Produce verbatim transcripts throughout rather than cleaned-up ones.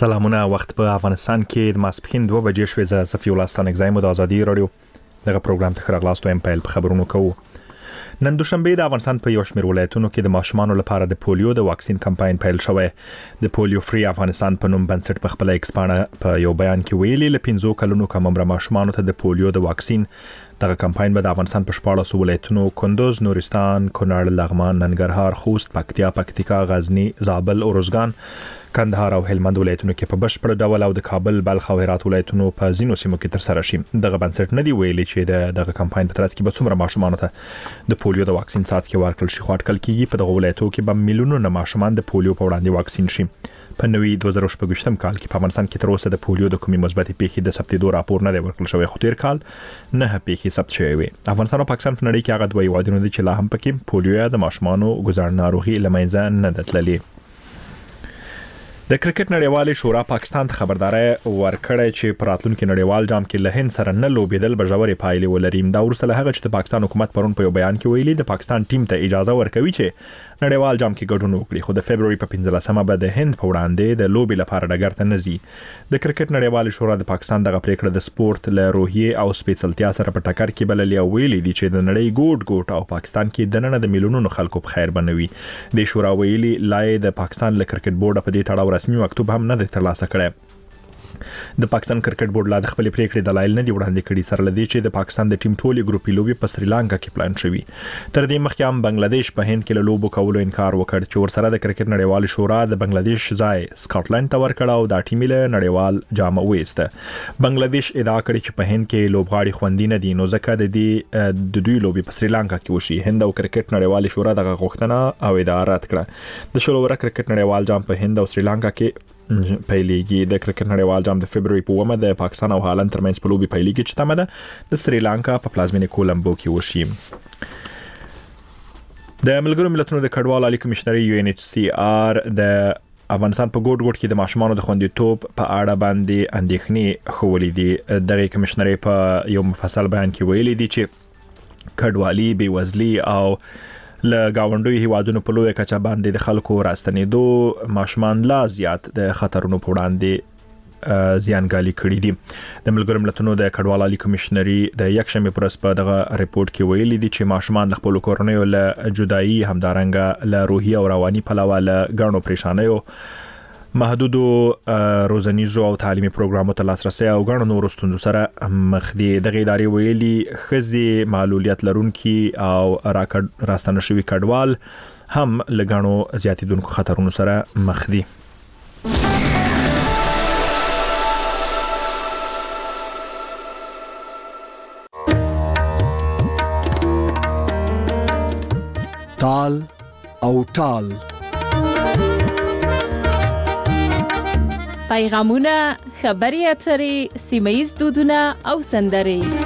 سلامونه. وخت په افغانستان کې د ماسپښین دوه بجې شوې. زه صفي الله ستانک زایم د ازادي رادیو دغه پروګرام ته خراغلاستو ام پیل په خبرونو کوو. نن دوشنبه د افغانستان په یو شمېر ولایتونو کې د ماشومانو لپاره د پولیو د واکسین کمپاین پیل شوی. د پولیو فری افغانستان په نوم بنسټ په خپل ایکسپانه په یو بیان کې ویلي ل پنځو کلونو کم عمر ماشومانو ته د پولیو د واکسین دغه کمپاین به د افغانستان په شپاړسو ولایتونو کندوز، نورستان، کونړ، لغمان، ننګرهار، خوست، پکتیا، پکتیکا، غزنی، زابل، اروزګان، کندهار او هلمند ولایتونو کې په بشپړ ډول او د کابل، بلخ او هرات ولایتونو په ځینو سیمو کې تر سره شي. دغه بنسټ نه دی ویلي چې د دغه کمپاین په ترڅ کې به څومره ماشومان ته د پولیو د واکسین څاڅکي ورکړل شي. خو اټکل کېږي په دغه ولایتونو کې به میلیونونه ماشومان د پولیو په وړاندې واکسین شي. په نوي دوه زره شپږم کال کې په افغانستان کې تر اوسه د پولیو د کومې مثبتې پیښې د ثبتېدو راپور نه دی ورکړل شوی، خو تیر کال نه پیښې ثبت شوې وي. افغانستان او پاکستان په نړۍ کې هغه دوه هیوادونه دي چې لا هم پکې پولیو د ماشومانو ګزار ناروغي له منځه نه ده تللې. د کرکټ نړیوالې شورا پاکستان ته خبرداري ورکړې چې په راتلونکي نړیوال جام کې له هند سره نه لوبېدل به ژورې پایلې ولري. دا ورسره له هغه چې د پاکستان حکومت پرون په یو بیان کې ویلي د پاکستان ټیم ته اجازه ورکوي چې نړیوال جام کې ګډون وکړي، خو د فبرवरी په پنځلسمه به د هند په وړاندې د لوبې لپاره ډګر ته نه ځي. د کرکټ نړیوالې شورا د پاکستان دغه پریکړه د سپورت له روحیې او سپیڅلتیا سره په ټکر کې بللې او ویلي دي چې د نړۍ ګوټ ګوټ او پاکستان کې د نن د میلیونونو خلکو په خیر بنوي. د شورا ویلي لای د پاکستان له کرکټ بورډ په دې تړاو رسمي مکتوب هم نه دی ترلاسه کړی. د پاکستان کرکټ بورډ لا د خپل پریکړې دلایل نه دی وړاندې کړي، سره لدی چې د پاکستان د ټیم ټولي ګروپي لوبي په سریلانکا کې پلان شوی. تر دې مخکې هم بنگلاديش په هند کې له لوبو کولو انکار وکړ چې ورسره د کرکټ نړیوال شورا د بنگلاديش ځای سکاټلند ته ورکړ او د ټیم له نړیوال جام وېسته. بنگلاديش ادعا کړې چې په هند کې لوبغاړي خوندي نه دي، نو ځکه د دې د دوی لوبي په سریلانکا کې وشي. هند او کرکټ نړیوال شورا دغه غوښتنه او ادعا رد کړه. د شلو ور کرکټ نړیوال جام په هند او سریلانکا کې پیلېږي. د کرکټ نړیوال جام د فبرवरी په اوومه د پاکستان او هالند ترمنځ په لوبي پیلېږي چې تمه ده د سریلانکا په پلازمینه کولمبو کې وشي. د ملګرو ملتونو د کډوالو عالی کمشنري یو ان ایچ سی آر د افغانستان په ګوټ ګوټ کې د ماشومانو د خوندیتوب په اړه باندې اندېښنې خولې دي. دغه کمشنري په یو مفصل بیان کې ویلي دي چې کډوالي، بېوزلي او له گاونډوي هیوادونو په لوی کچه باندې د خلکو راستنېدو ماشومان لا زیات د خطرونو په وړاندې زیانګالي کړي دي. د ملګرو ملتونو د کډوالو عالی کمشنري د یکشنبه پر ورځ په دغه ریپورت کې ویلي دي چې ماشومان د خپل کورنیو له جدایي، همدارنګه له روحي او رواني پلوه له ګڼو پریشانیو، محدودو روزنیزو او تعلیمي پروګرامو ته لاسرسي او ګڼو نورو ستونزو سره مخ دي. دغه ادارې ویلي ښځې، معلولیت لرونکي او راستنه شوي کډوال هم له ګڼو زیاتېدونکو خطرونو سره مخ دي. تال او ټال پیغامونه، خبري اترې، سیمایي دودونه او سندرې.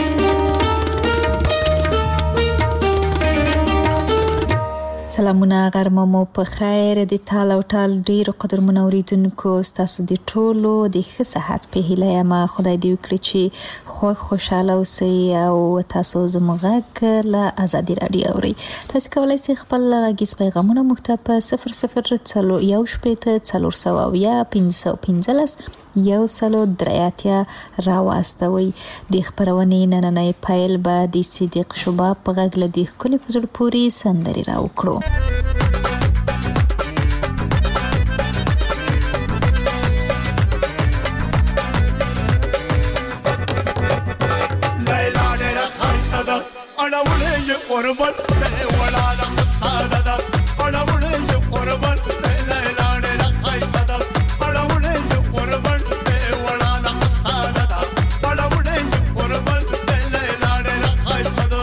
سلامونه، غرمه مو په خیر. د تال او ټال ډیرو قدرمنو اوریدونکو تاسو د ټولو د ښه صحت په هیله یم. خدای دې وکړي چې خو خوشاله اوسئ او تاسو زموږ غږ له ازادي رادیو اورئ. تاسو کولای شئ خپل غږیز پیغامونه موږ ته په صفر صفر څلور یو شپېته څلور سوه اویا پنځه سوه پنځلس یو سلو درياتیا راواستوي. د خبرونې نننۍ پایل به د صدیق شوباب په غږ له د ښکلي په زړه پورې سندرې راوکړو. لیلا ډېره ښایسته ده، اړولی یې قربان دی وړه ده مساده ده، اړولی یې قربان دی. لیلا ډېره ښایسته ده، اړولی یې قربان دی وړه ده مساده ده، اړولی یې قربان دی. لیلا ډېره ښایسته ده.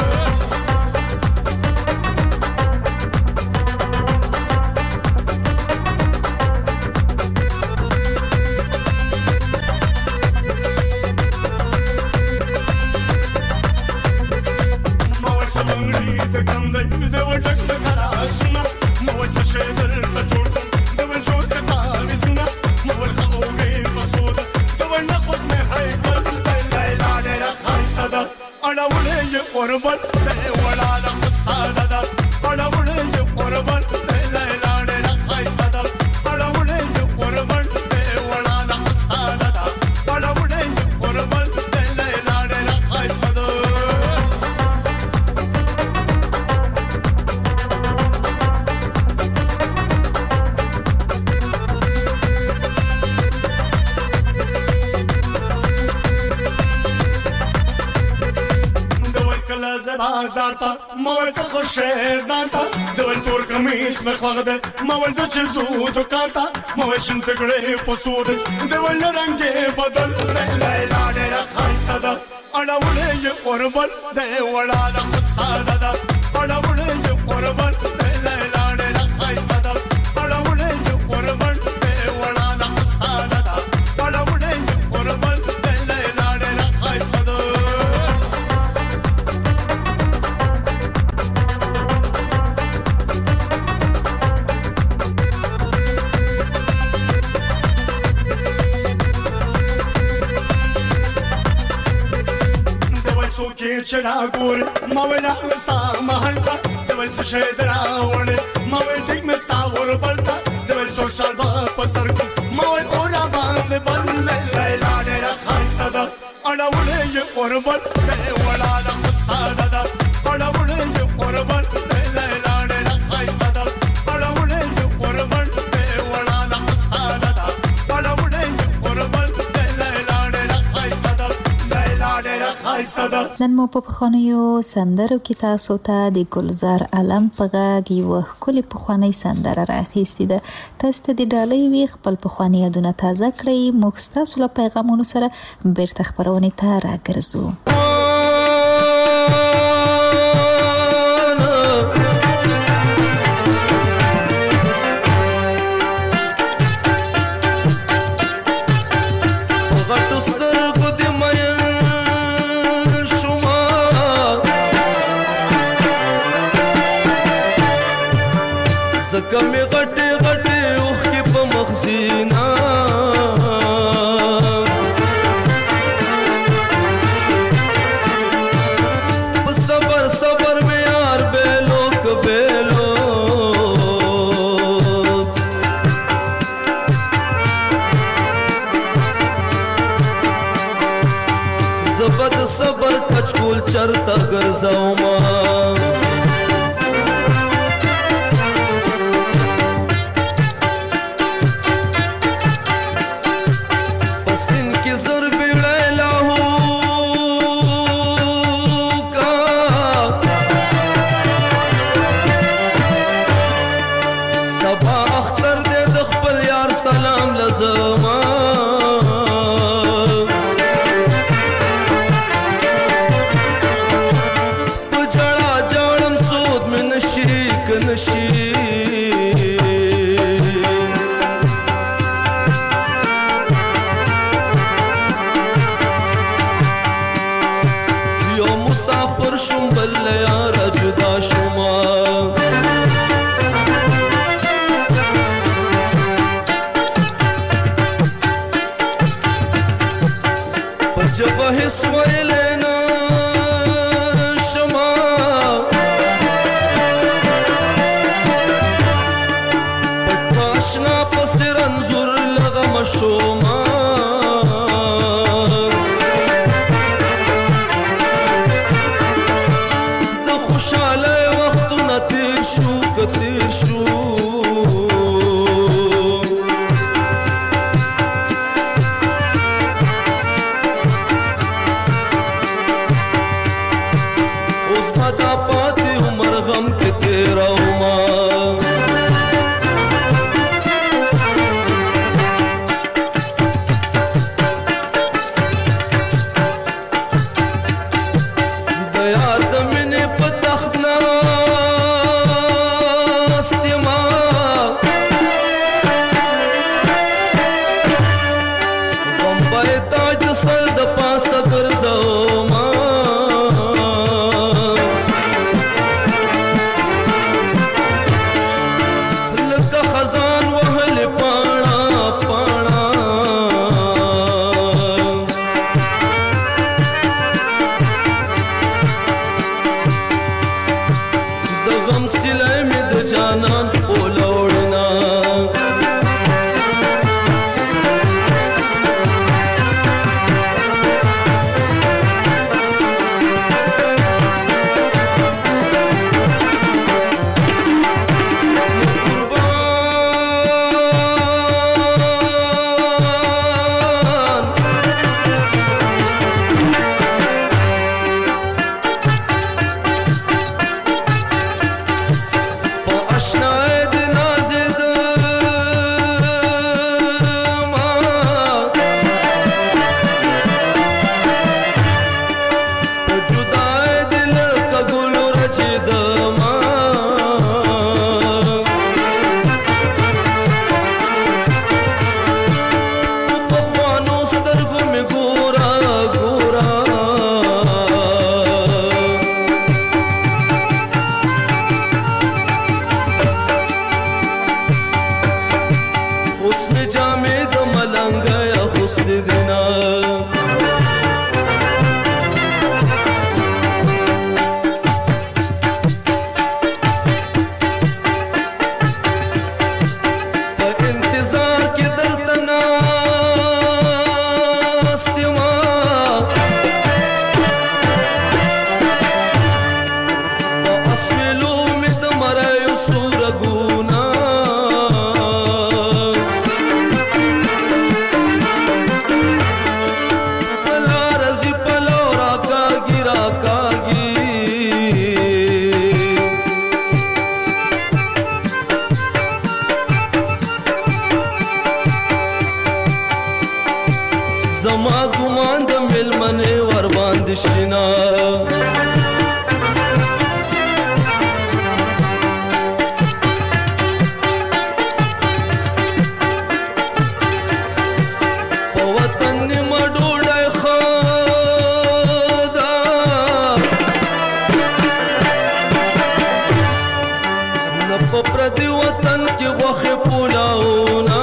قربان دی وړه ده مساده ده، اړولی یې قربان دی. لیلا ډېره ښایسته ده، اړولی یې قربان دی وړه زبازارتا موت خوشه زانتا دول تور کمیس مخوغده موت چزو دکانتا موت شنتگره پسود دول رنگه بدل لیلا نیرا خایستا دا اڑاوڑے یہ قربان دے وڑا دا خسادہ دا اڑاوڑے یہ قربان دے لیلا نیرا خایستا دا اڑاوڑے یہ قربان دے وڑا دا خسادہ دا اڑاوڑے یہ قربان دے لیلا نیرا خایستا دا چرا ګور مولا مستا مهلتا دول څه دراوړ مولا ټیک مستا ور بلتا دول سوشال با پسر کو مولا اورا باندې بل لیلا ډېر خاصه ده اړولې یې قربان دې ولا د مساده ده اړولې یې قربان دې لیلا ډېر خاصه ده اړولې یې قربان دې ولا د مساده ده اړولې یې قربان دې لیلا ډېر خاصه ده لیلا ډېر خاصه ده. نن مو په پخوانیو سندرو کې تاسو ته د ګلزار علم په غږ یوه ښکلې پخوانۍ سندره راخیستې ده. تاسو ته د ډالۍ وي خپل پخواني یادونه تازه کړئ. موږ ستاسو له پیغامونو سره بیرته خپرونې ته راګرځو. کمی غټي غټي اوخي په مخزینا په صبر صبر مې یار بیلو کبیلو زبد صبر کچکول چرتا ګرځاو ما پردی وطن کې غوښې پولاونه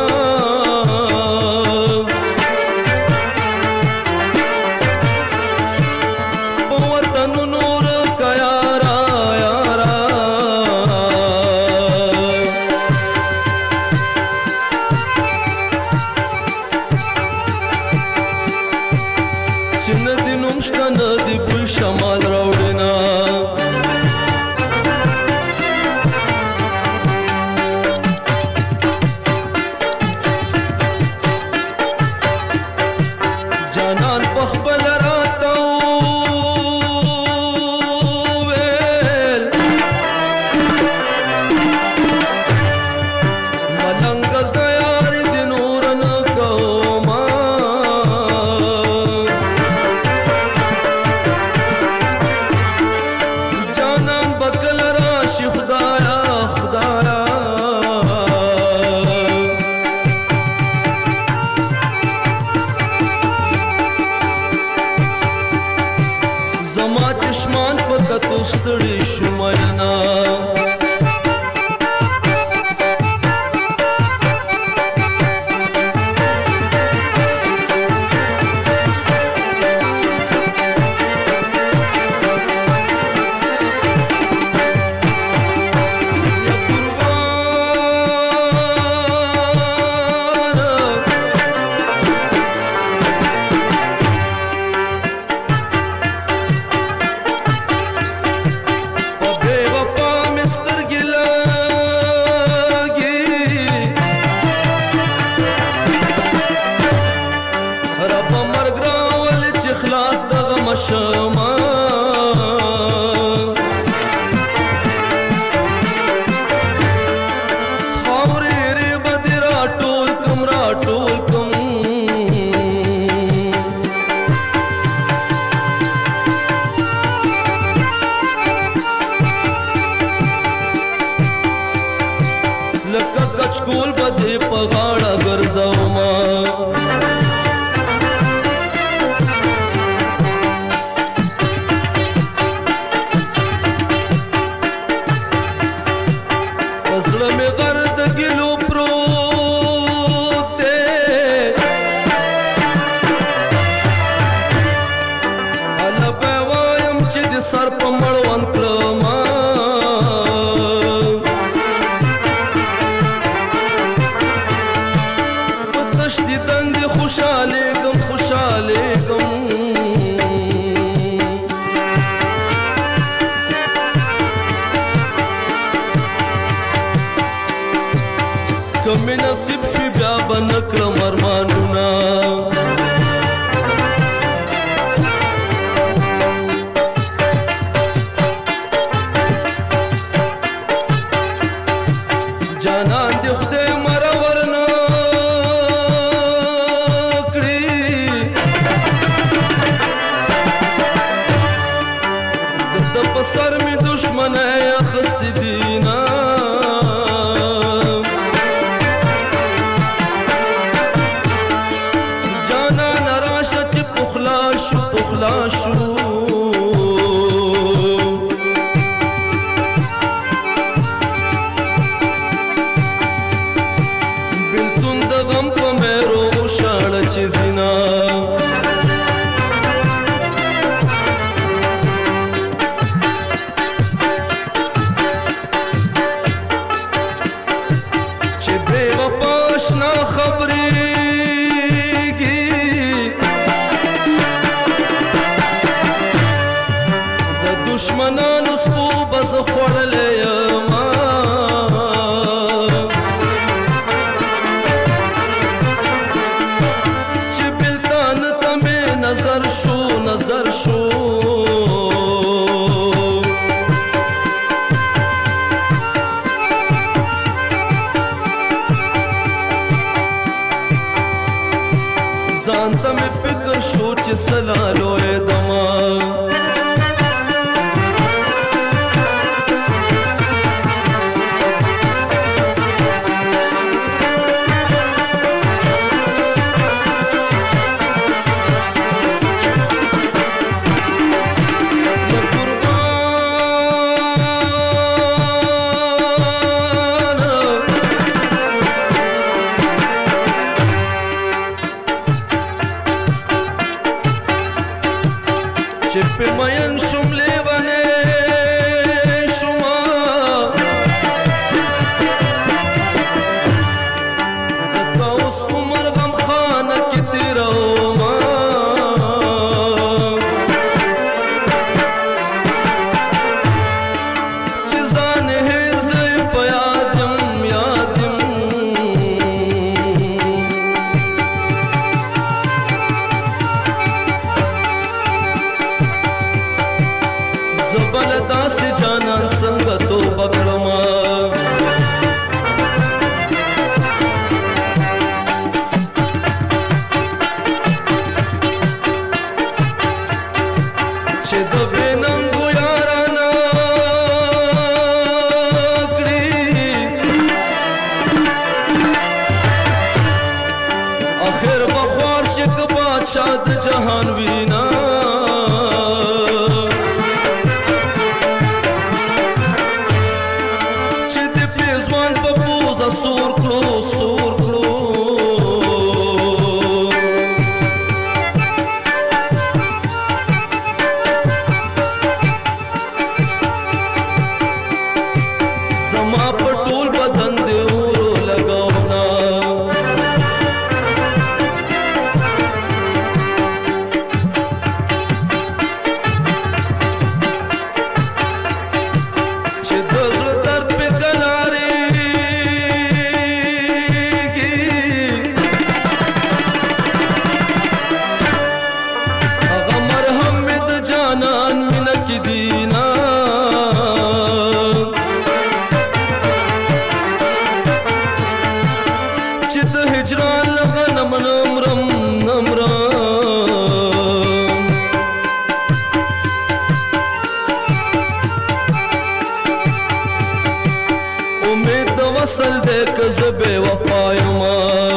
فصل دې که زه بې وفا یمه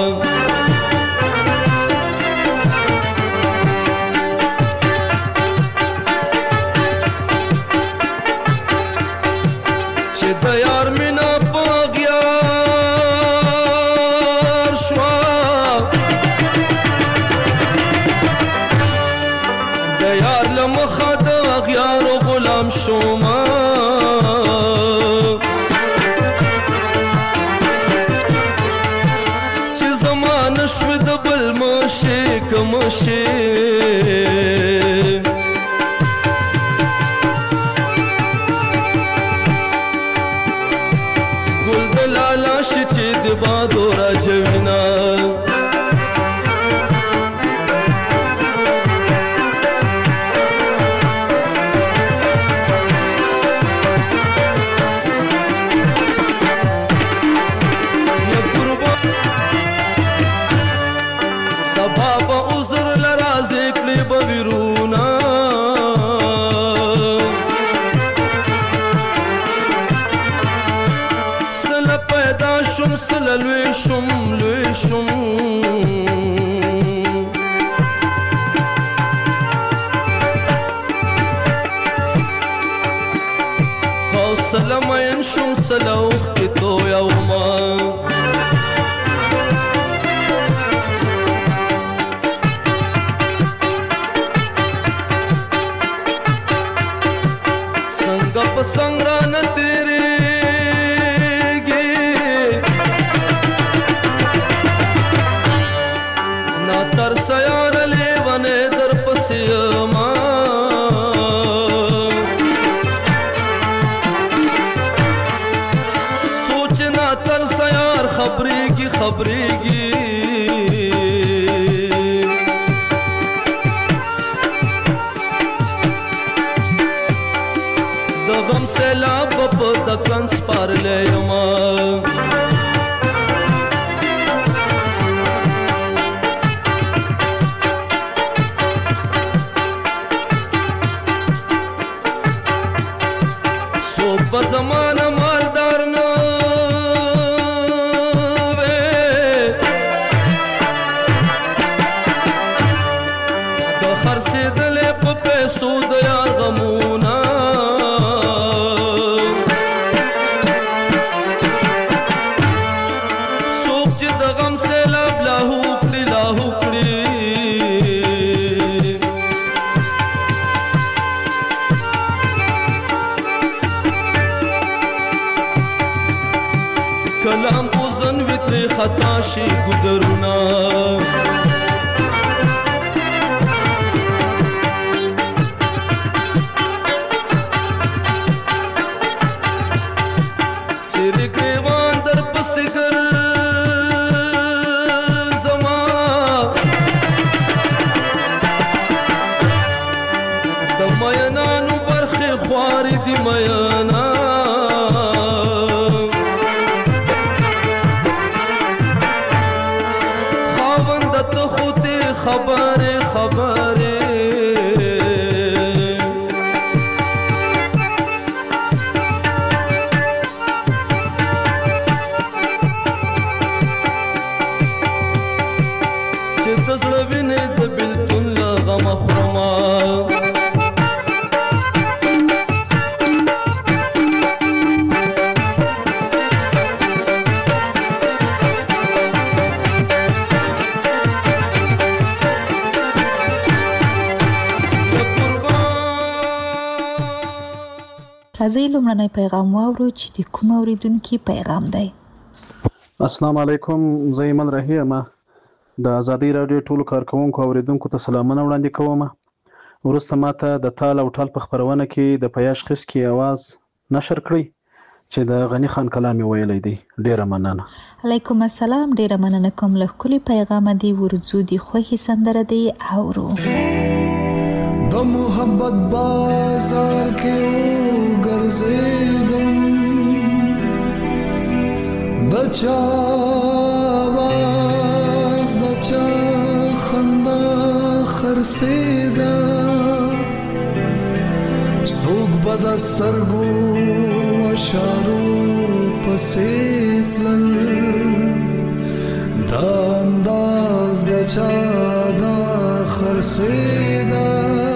چې د یار مینه په اغیار شوه د یار له مخه د اغیارو غلام شومه مشي ګل د لالا شي چې د بادو راجوینا لوی شم لوی شم حوصله مین شم سلوخ کې تو یوما څنګه په څنګه رانه تیرې تر سیار لیوانه در پسیما سوچنا تر سیار خبریگی خبریگی د غم سیلاب په دکن سپار لیما په زمانه مالدار نه وې د خرڅېدلې په پیسو د یار غمونه څوک چې د غم سیلاب لاهو کړي لاهو کړي کلام اوزن ویتری خطا شي ګدرونه سری ګریوان در پسې ګر زما د مینانو برخې خوارې دي مینا خبره خبره چې د زړه وینې د بېلتون له غمه خورمه راځئ لومړنی پیغام واورو چې د کوم اوریدونکي پیغام دی. السلام علیکم، زه ایمل رحی یم. د ازادي رادیو ټولو کارکوونکو اوریدونکو ته سلامونه وړاندې کوم. وروسته ماته د تال او ټال په خپرونه کې د پیاش خس کې आवाज نشر کړی چې د غنی خان کلامي ویلی دی. ډیره مننه. علیکم السلام. ډیره مننه کوم. له ښکلي پیغام دی ورځو دی خوښي سندره دی اورو. د محبت بازار کې ګرځېدم، د چا आवाज د چا خندا خرڅېده، څوک به د سترګو اشارو په پسې تلل دا انداز د چا دا خرڅېده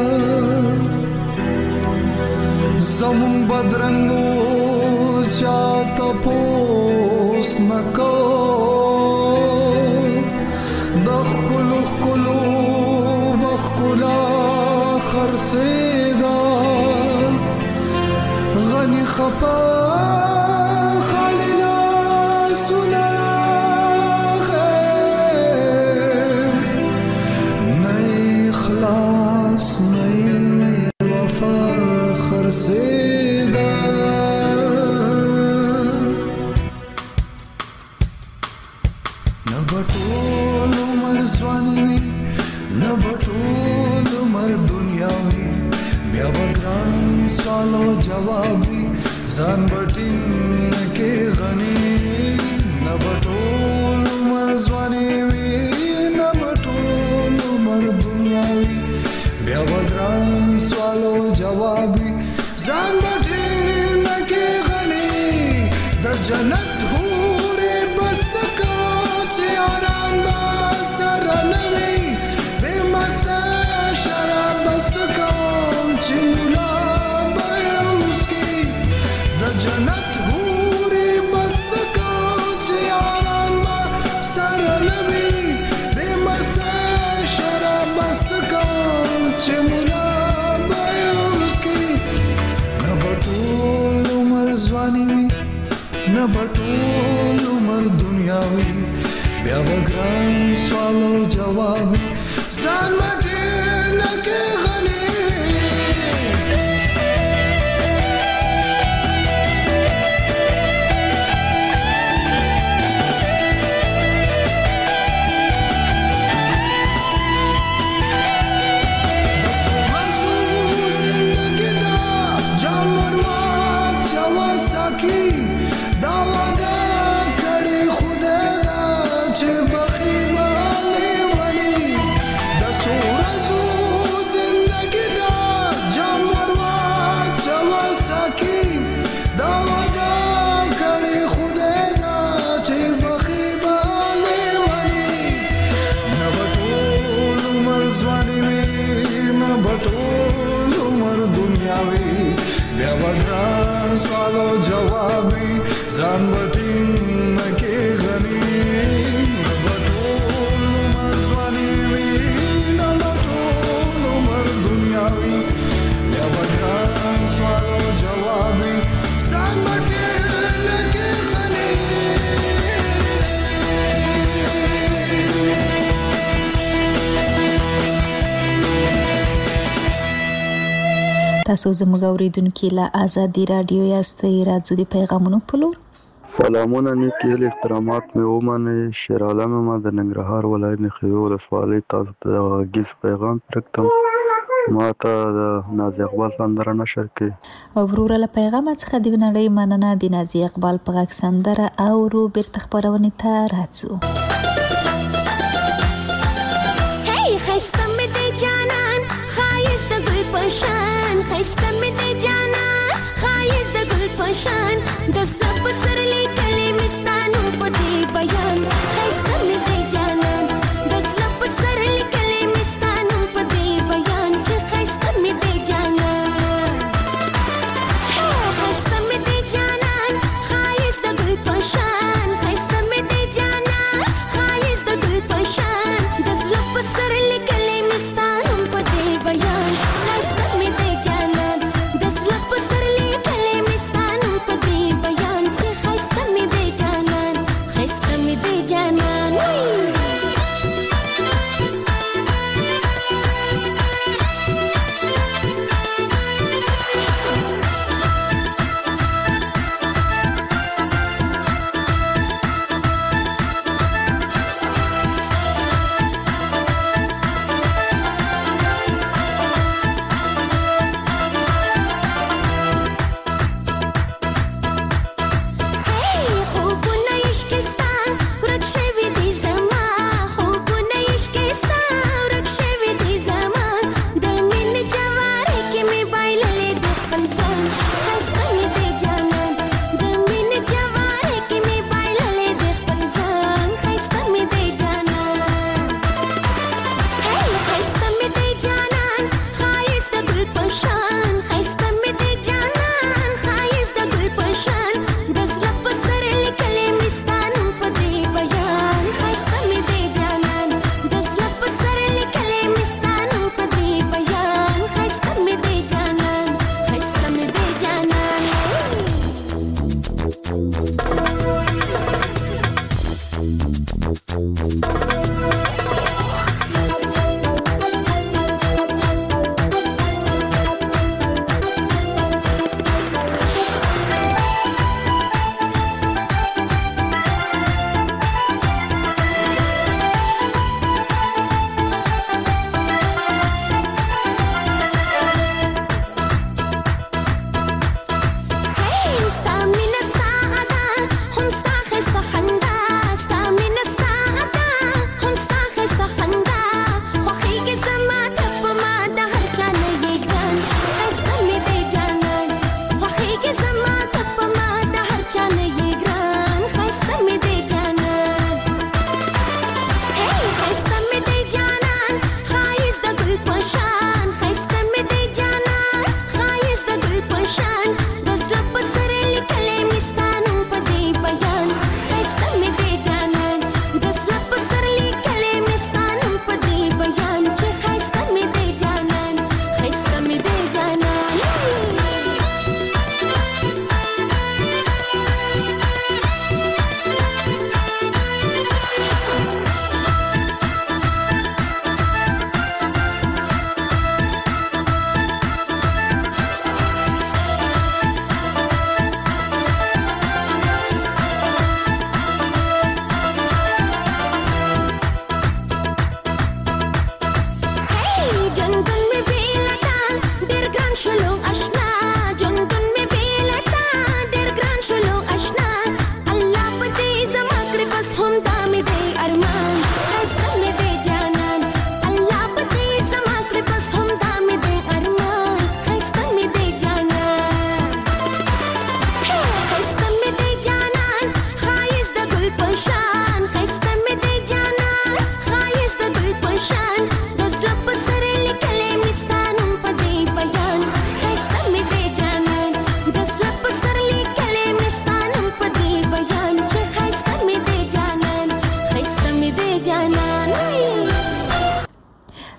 زمون بدرنګو چا تپوس نه کو د ښکلو ښکلو به ښکلا خرڅېده غني خپه خالي لاسونه راغی نه اخلاص نه وفا خرڅېده نه به ټول عمر ځواني وي نه به ټول عمر دنیا وي بیا به ګران سوال او جواب وي ځان به ټینګ کې غني نه به ټول عمر ځواني وي نه به ټول عمر دنیا وي بیا به ګران سوال او جواب وي ځان به ټینګ کې غني د جنت حورې بس کو چې یاران به سره نه وي بې مسته شراب بس کوم چې ملا به اوسکي د جنت حورې بس کو چې یاران به سره نه وي بې مسته شراب بس کوم چې ملا به اوسکي نه به ټول عمر ځواني وي نه به ټول عمر دنیا وي بیا به ګران سوال او جواب وي ځان به ټینګ کې غني ځان به ټینګ کې غني نه به ټول عمر ځواني وي نه به ټول عمر دنیا وي بیا به ګران سوال او جواب وي ځان به ټینګ کې غني تاسو زموږ اوریدونکو له ازادي رادیو یاستئ راځو د پیغامونو په لور سلامونه نیکی احترامات مې ومنئ شیر عالم ما د ننګرهار ولایت نخیو ولسوالۍ تاسو ته غږیز پیغام پرکتم ما ته د نازي اقبال سندره نشر کې وروره له پیغام څخه د نړۍ مننه د نازي اقبال په غږ سندره او رو بیرته خبرونه ته راځو هی خسته مې د جانان خایست د ګل پشان خسته مې د جانان خایست د ګل پشان د زړه په سر لیکلې مستانو په دې بیان خسته مې د جانان د زړه په سر لیکلې مستانو په دې بیان چې خسته مې د جانان خسته مې د جانان خایست د ګل پشان خسته مې د جانان خایست د ګل پشان د زړه په سر لیکلې مستانو په دې بیان خسته مې د جانان د زړه په سر لیکلې مستانو په دې بیان چې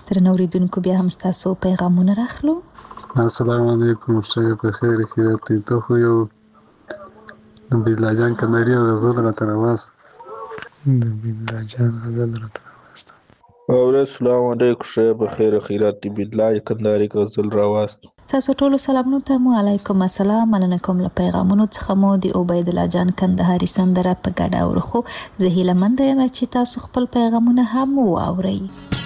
درنو اوریدونکو بیا هم تاسو پیغامونه راخلو. السلام علیکم، شپه په خیر خیرات ته خو یو د بلا جان کنداري غزل را تر واست د بلا جان غزل را تر واست او السلام علیکم، شپه په خیر خیرات ته بلا کنداري غزل را واست. تاسو ټول سلامونه ته مو علیکم السلام. مننه کوم له پیغامونو څخه مو د عبید الله جان کندهاري سندره په ګډه اورخو. زه هیله مند یم چې تاسو خپل پیغامونه هم واورئ.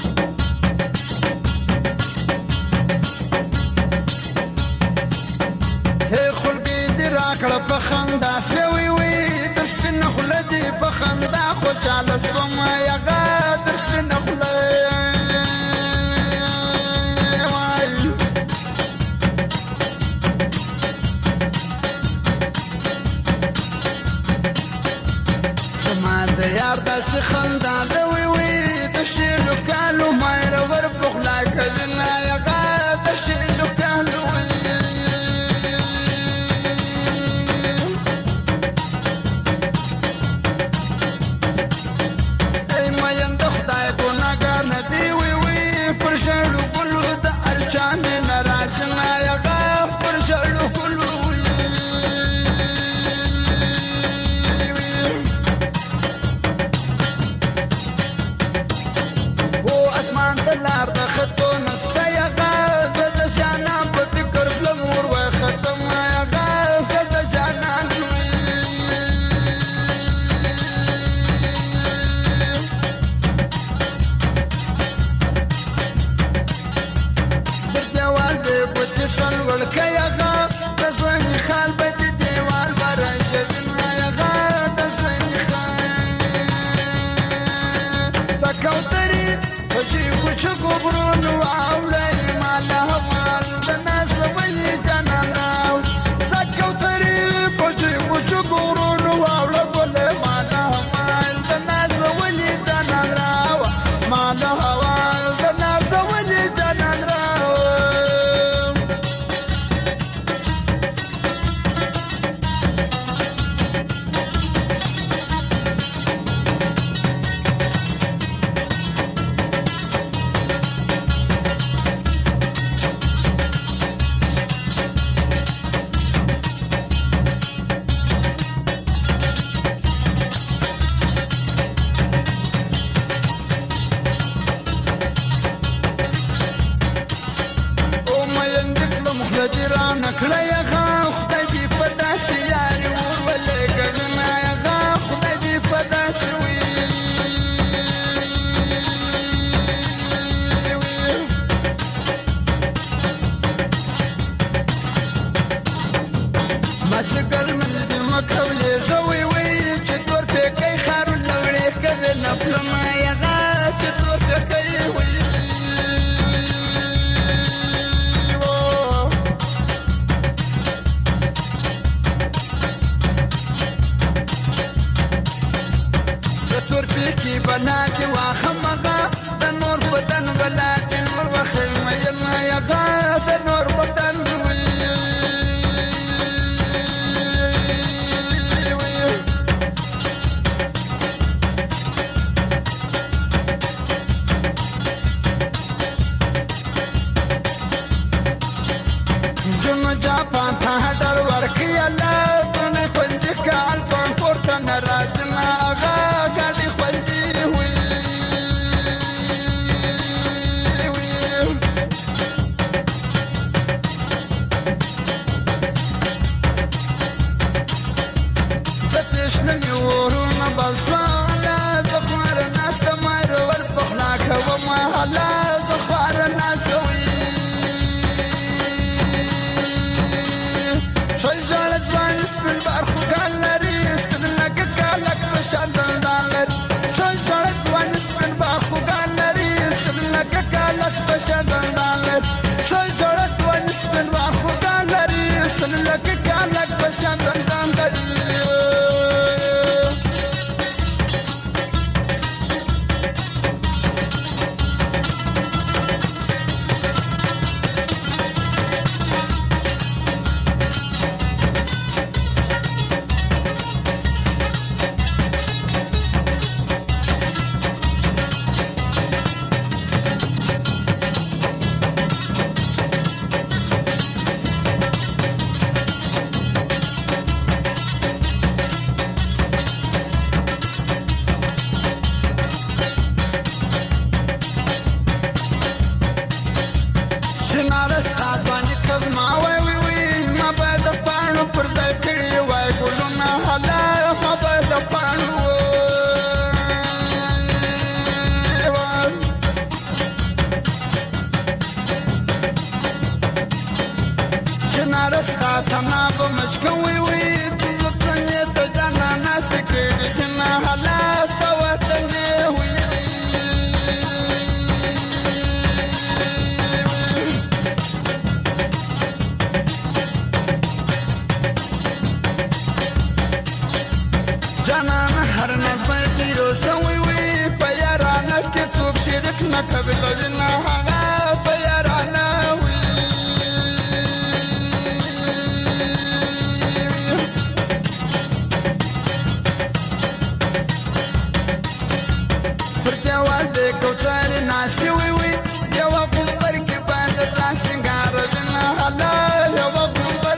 کړه په خندا سوي وي د سپین خلدي په خندا خوشاله سوم یغه د سپین خلدي سما د یار د خندا د وي وي د شیلو کالو مې ور په خلا کړه یغه د شیلو کالو هلا ما بده پانو جنارستا تنا بمشكوي وي بلطني تجانا ناس كيدي جنا هلا استوتني وي سوي وي بيارانا كتوك شركنا قبل لنا هذا بيارانا وي فرجوال ديك وطاري ناسي وي وي جوا قمبر كبان تاسين غارجنا هلا جوا قمبر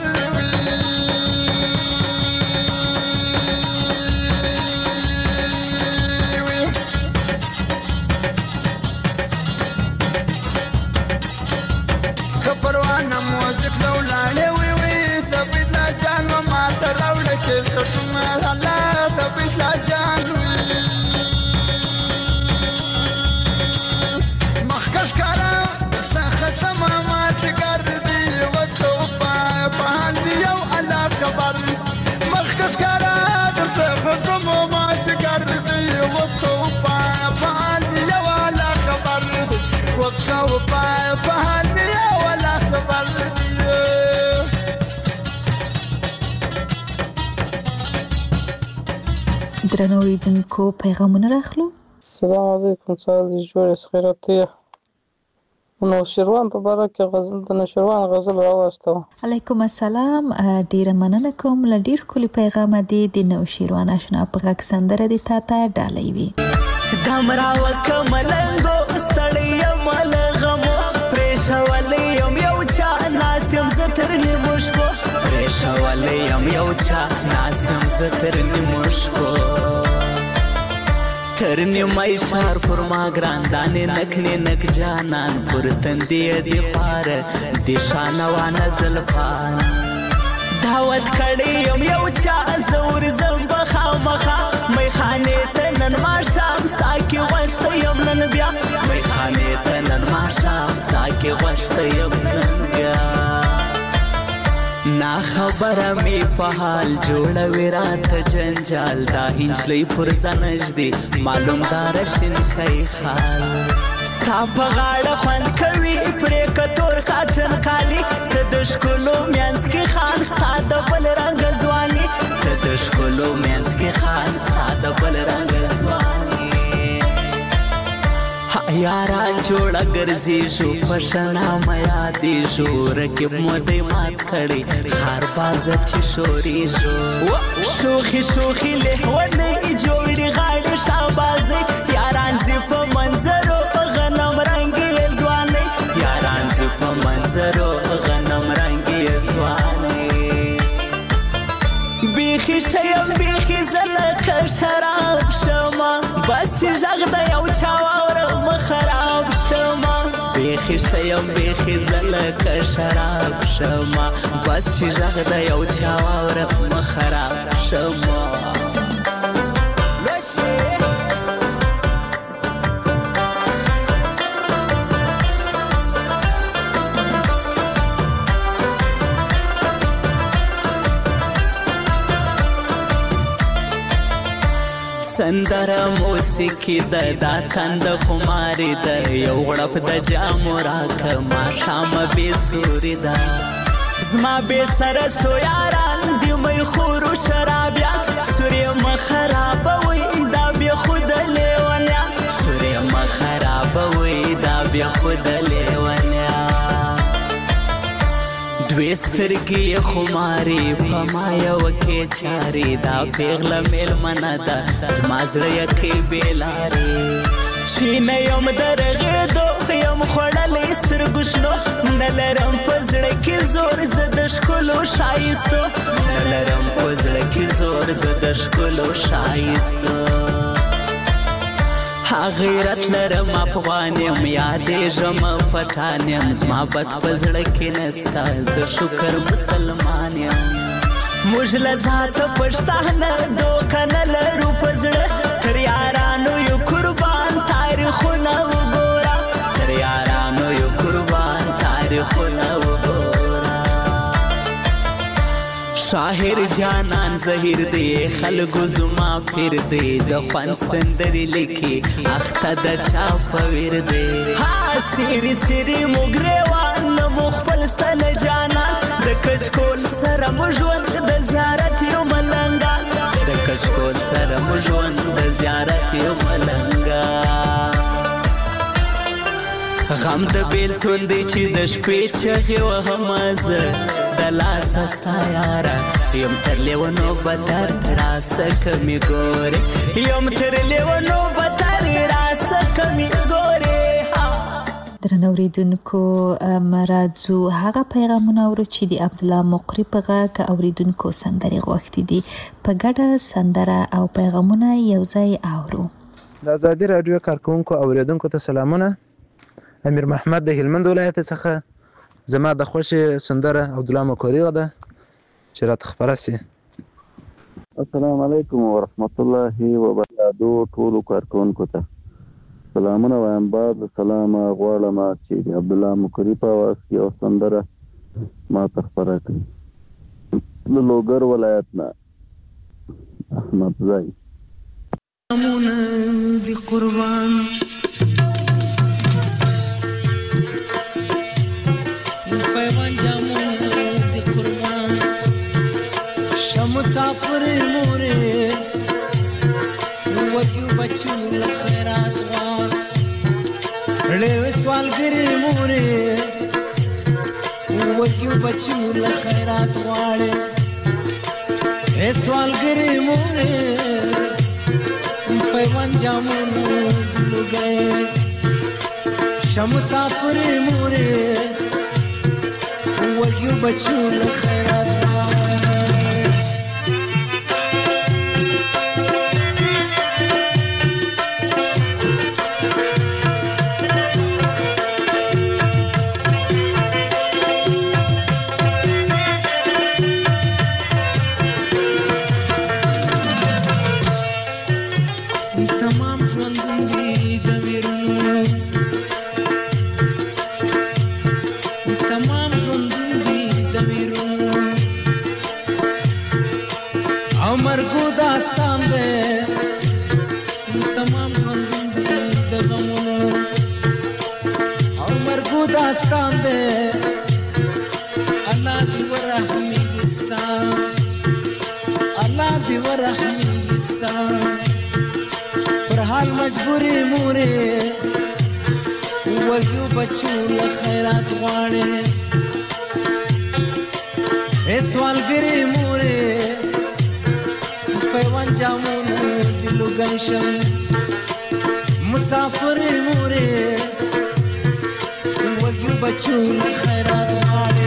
درنو اوریدونکو پیغامونه راخلو. السلام علیکم سال جوړ خیراتیه نو شروان په باره کې غزل د نشروان غزل راوستو. علیکم السلام، ډیره مننه کوم ل ډیر کلی پیغام دی د نو شروان آشنا په غږ سندره دی تا ته ډالۍ وي. دمرا وکملنګو ستړی ملغمو پرېښولې یم یو چا ناستم زه تر نیمو شپو پرېښولې یم یو چا ناستم زه تر نیمو شپو تر نیمای شهر پر ما ګران دانې نک نه نک جانان پر تندې دی پار د شانوانه زلفان دعوت کړی یم یو چا زور زم بخامخه میخانې ته نن ما شام ساکي غوښته یم نن بیا میخانې ته نن ما شام ساکي غوښته یم نن بیا نا خبره می په حال جوړوي راته جنجال دا هنجلۍ پر ځنج دی معلوم دار شین کوي خال ستا په غاړه خوند کوي پرې کتور کاټن کالي ته د ښکلو منځ کې خان ستا د بل رنګ ځواني ته د ښکلو منځ کې خان ستا د بل رنګ ځواني یاران جوړه ګرځېږو په شنا مه یادېږو رقیب مو دی مات کړی خار بازه چې شورېږو شوخي شوخي لهونې جوړې غاړې شابازۍ یاران زی په منظرو غنم رنګې ځوانۍ یاران زی په منظرو غنم رنګې ځوانۍ بیخي شیم بیخي زلکه شراب شما بس چې غږ د یو چا واورم خراب شما بیخي شیم بیخي زلکه شراب شما بس چې غږ د یو چا واورم خراب شما سندره موسیقي د دا تند خماري د یو غړپ د جامو راکه ماښامه بې سوري ده زما بې سره سو یاران د می خورو شرابیان سورې مه خرابوئ دا بې خود لیونیا سورې مه خرابوئ دا بې خود لیونیا دوی سترګې خماري په ما یو کې چاري دا پیغله میلمنه ده زما زړه یې بېلارې چې نه یم درغېدو یم خوړلی سترګو شنو نه لرم په زړه کې زور زه د ښکلو ښایستو نه لرم په زړه کې زور زه د ښکلو ښایستو غیرت لرم افغان یم یادېږم پټان یم زما بد په زړه کې نسته زه شکر مسلمان یم موږ له ذاته پښتانه دوکه نه لرو په زړه تر یارانو یو قربان تاریخونه وګوره تر یارانو یو قربان تاریخونه وګوره شاهر جانان زهیر دی خلکو زما پیر دی د خوند سندرې لیکي اخته د چا په ویر دی ها سیری سیری مو ګریوان نه مو خپل ستنه جانان د کچکول سره مو ژوند د زیارت یو ملنګا د کچکول سره مو ژوند د زیارت یو ملنګا غم د بیلتون دی چې د شپې چغې وهم زه د لاسه ستا یاره یم تر لیونو بدر راسه کمې ګورې یم تر لیونو بدر راسه کمې ګورې درنو اوریدونکو مرادزو هغه پیغامونه اورو چې د عبدالله مقری په غږ اوریدونکو سندرې غوښتي دي په ګډه سندره او پیغامونه یو ځای اورو د ازادي راډیو کارکونکو اوریدونکو ته سلامونه امیر محمد د هلمند ولایت څخه زما د خوښې سندره عبدالله مقری ده چې راته خبره سي السلام علیکم ورحمت الله وبرکاته ټولو کارکونکو ته سلامونه وایم بعد سلام غواړم چې د عبدالله مقری په आवाज کې او سندره ما ته خبره کړي له لوګر ولایت نه احمد زای امونه دی قربان پیوان جامونه دی قربان شمسافر موره وکیو بچو لخیرات غار له سوال ګری موره وکیو بچو لخیرات غار له سوال ګری موره پیوان جامونه لګي شمسافر موره وکیو بچو لخیرات غار مجبوری موره وګیو بچو لخیرات غواړي ای سوال ګری موره پیوان جامونه دلو گنشم مسافر موره وګیو بچو لخیرات غواړي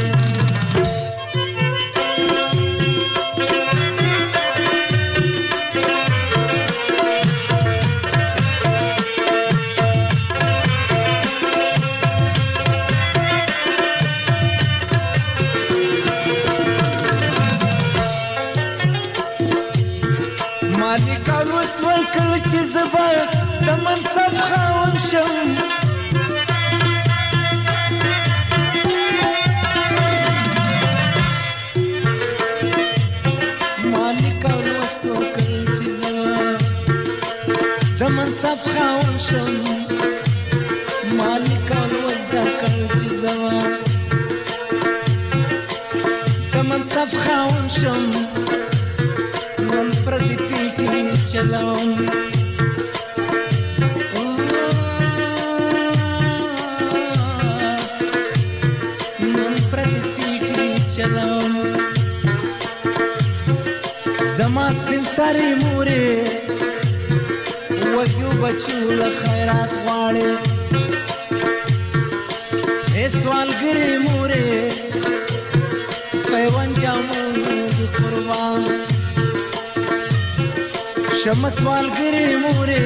شمسوال ګری موره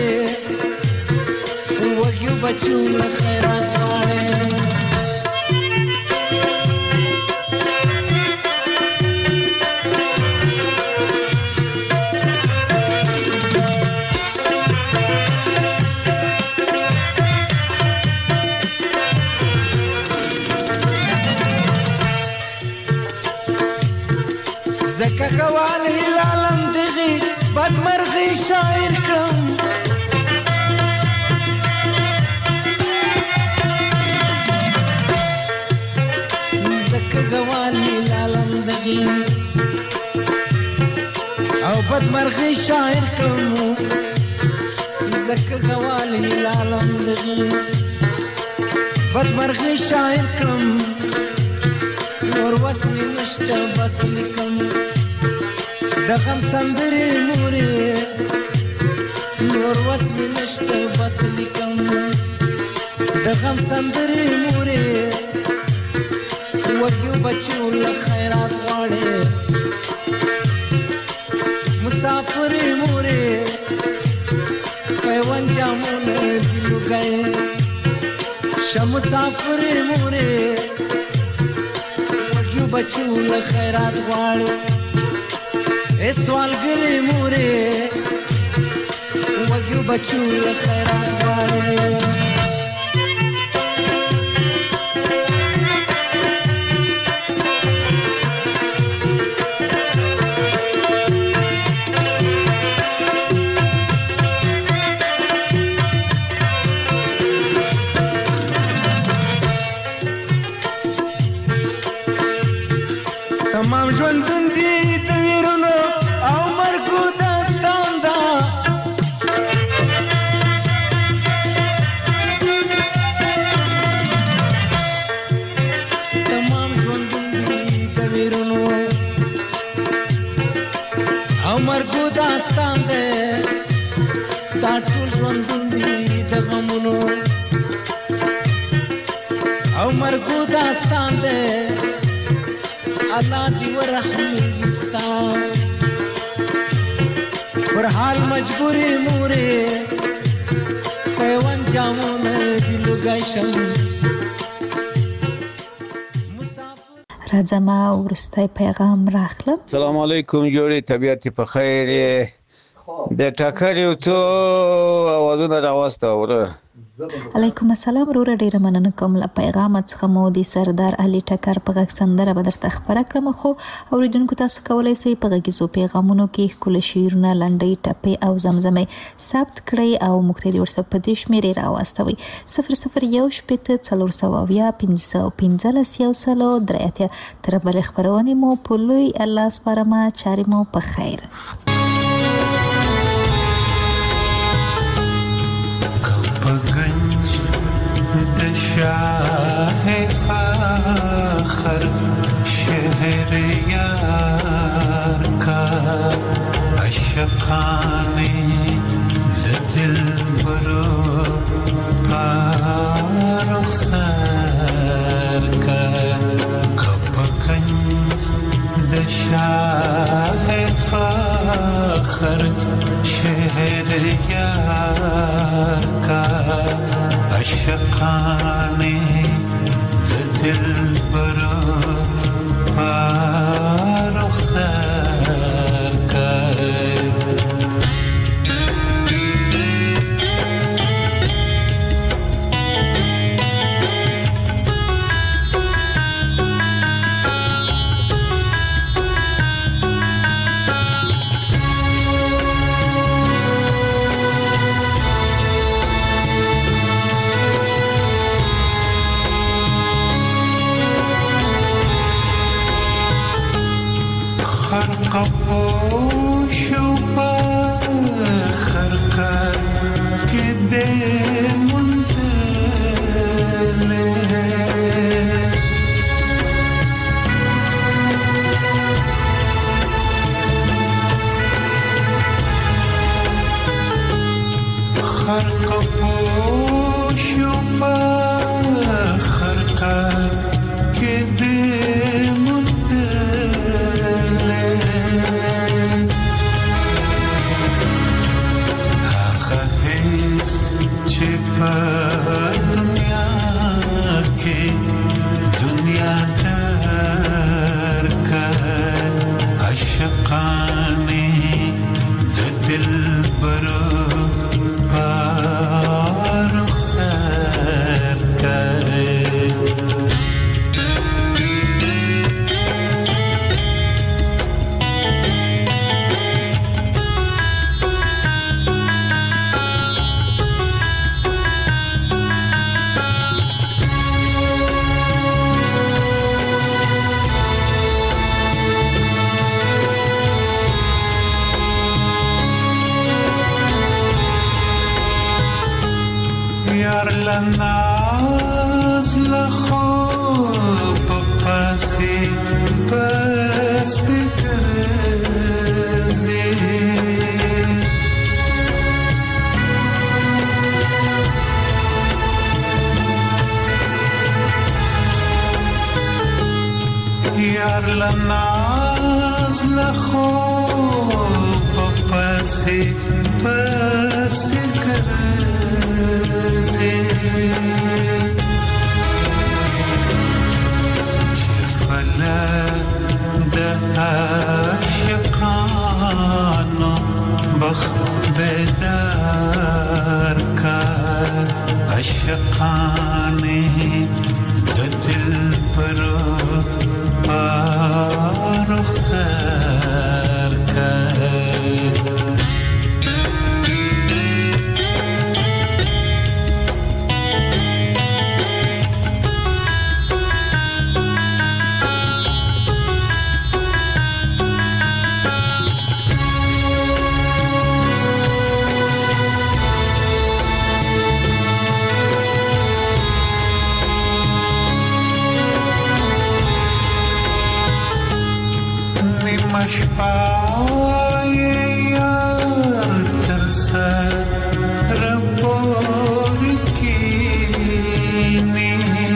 وګیو بچو خیرات غواړي مرغی شاعر کړم زکه غوالی لالم دغی او بد مرغی شاعر کړم زکه غوالی لالم دغی بد مرغی شاعر کړم نور وس می نشته بس لیکم د غم سندرې مورې نور وس می نشته بس لیکم د غم سندرې مورې وګیو بچو له خیرات غواړې مسافرې مورې پیوند جامونه دي لوګای شه مسافرې مورې وګیو بچو له خیرات غواړې اے سوالګرې مورې وګیو بچو له خیرات غواړې تمام ژوندون دي د ویرونو او مرګو داستان ده تمام ژوندون دي د ویرونو او مرګو داستان ده دا ټول ژوندون دي د غمونو او مرګو داستان ده الله دی ورحمي ستا پر حال مجبورې مورې پیوند جامونه دي لوګی شم راځه ما وروستی پیغام راخلم. سلام علیکم جوړې طبیعت په خیر د ټکر یو څو اوازونه راوسته وره علیکم السلام وروره ډیره مننه کوم له پیغام څخه مو د سردار علي ټکر په غږ سندره به درته خبره کړم خو اوریدونکو تاسو کولی شئ په غږیزو پیغامونو کې ښکلي شعرونه لنډۍ ټپې او زمزمې ثبت کړئ او موږ ته د وټساپ په دې شمېرې راواستوئ صفر صفر یو شپېته څلور سوه اویا پنځه سوه پنځلس یو سلو درې اتیا تر بلې خپرونې مو په لوی الله سپارمه چارې مو په خیر. गंज शाह फाखर शहर यार का अशकाने दिल बरो पारुखसर का कपगंज शाह फाखर शहर यार का अशकाने दिल बरो पारुखसर का خرقبوشو با خرقر که ده منتله خرقبوشو با خرقر که ده दुनिया के दुनिया दर का अशकाने दिल बरो पारुखसर करे لناز لخوب پاسی پاسی کرزی یار لناز لخوب پاسی پاسی کرزی چه فلک ده عاشقانو بخ بیدار کار عاشقانی ده دل پرو رخسار کار مشپای یار تر سر رپور کینی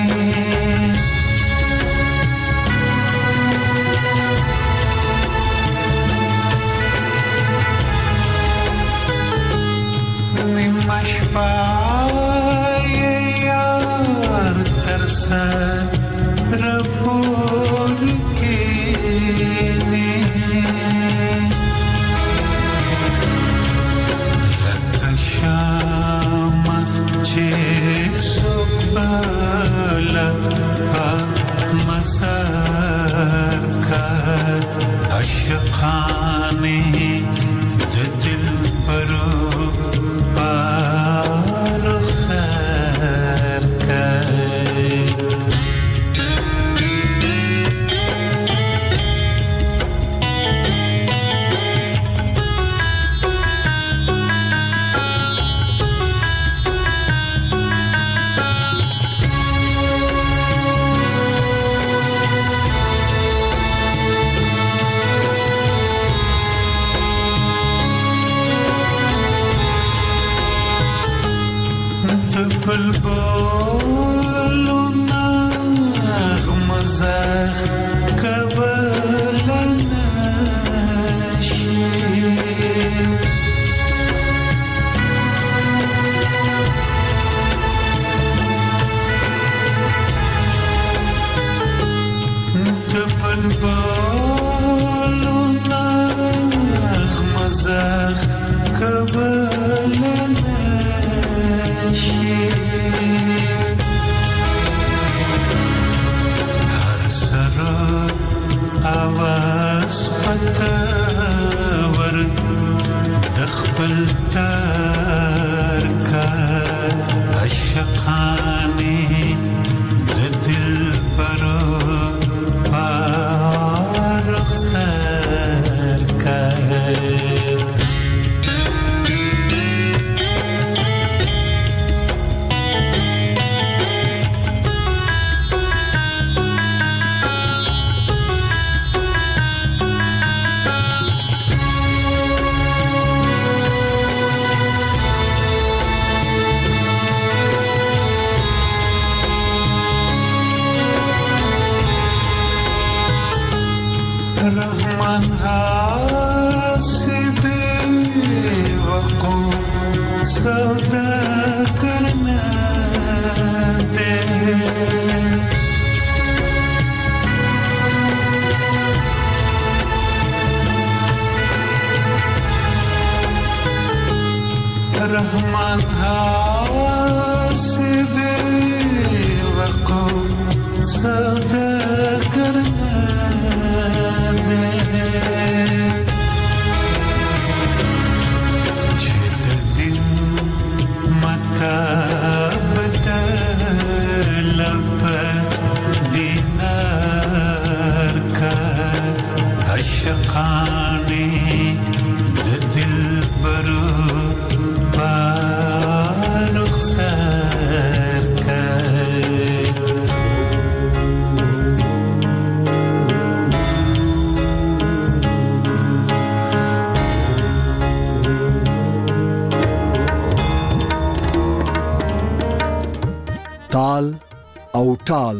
مشپای یار تر سر رپور کینی مسار کار عاشقانی د دل پرو رخسار کار بلبلو نغم زخ کبل نشی بلبلو نغم زخ کبل نشی आवाज पतावर दखबल तार का अशकानी दिल परो पारखसर का रहमान हासिबे वक़ूफ़ सौदा करना दे रहमान हासिबे वक़ूफ़ सौदा करना عاشقانی دل برو رخسار او ټال.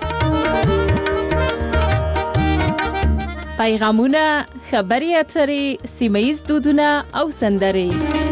پیغامونه، خبري اترې، سیمه‌ییز دودونه او سندرې.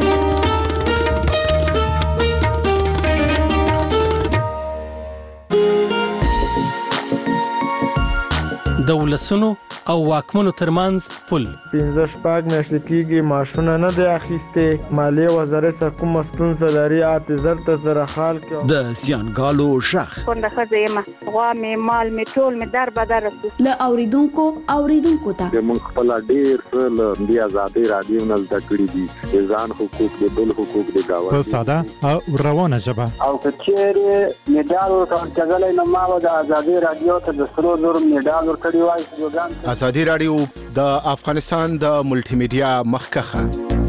د ولسونو او واکمنو ترمنځ پل. پنځه شپږ میاشتې کېږي ماشونه نه دی اخیستې. مالیې وزارت څخه کومه ستونزه لري اته زر ته زره خال کې. د زیانګالو شخ کونډه ښځه یم، غوا مې مال مې ټول مې در بدر رسو. له اوریدونکو اوریدونکو ته موږ خپل ډېر څه له دې آزادۍ راډیو نه زده کړي دي. د ځان حقوق د بل حقوق د گاونډي په ساده او روانه ژبه. او که چیرې میډال ورکول کېدلی نو ما به د آزادۍ راډیو ته د سرو زرو میډال ورکړی وای. ازادي راډیو د افغانستان د ملټي میډیا مخکخه